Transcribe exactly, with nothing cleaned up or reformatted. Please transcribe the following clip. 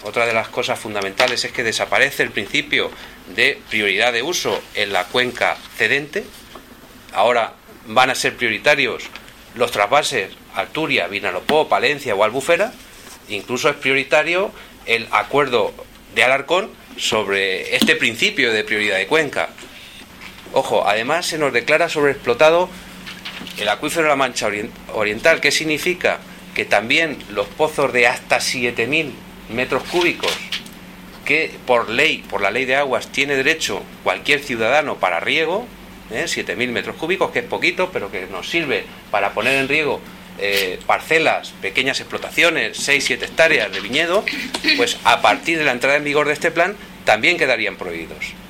Otra de las cosas fundamentales es que desaparece el principio de prioridad de uso en la cuenca cedente. Ahora van a ser prioritarios los trasvases Alturia, Vinalopó, Palencia o Albufera. Incluso es prioritario el acuerdo de Alarcón sobre este principio de prioridad de cuenca. Ojo, además se nos declara sobreexplotado el acuífero de la Mancha Oriental. ¿Qué significa? Que también los pozos de hasta siete mil metros cúbicos, que por ley, por la ley de aguas, tiene derecho cualquier ciudadano para riego, ¿eh? siete mil metros cúbicos, que es poquito, pero que nos sirve para poner en riego eh, parcelas, pequeñas explotaciones, seis siete hectáreas de viñedo, pues a partir de la entrada en vigor de este plan también quedarían prohibidos.